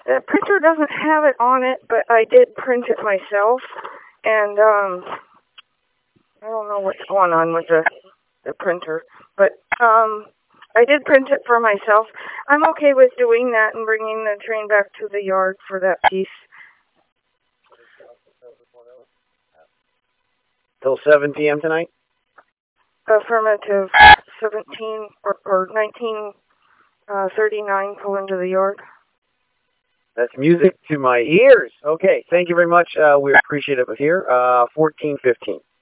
The printer doesn't have it on it, but I did print it myself, and I don't know what's going on with the printer, but I did print it for myself. I'm okay with doing that and bringing the train back to the yard for that piece. Till 7 p.m. tonight? Affirmative. 17 or 1939, pull into the yard. That's music to my ears. Okay, thank you very much. We appreciate it here. 14:15.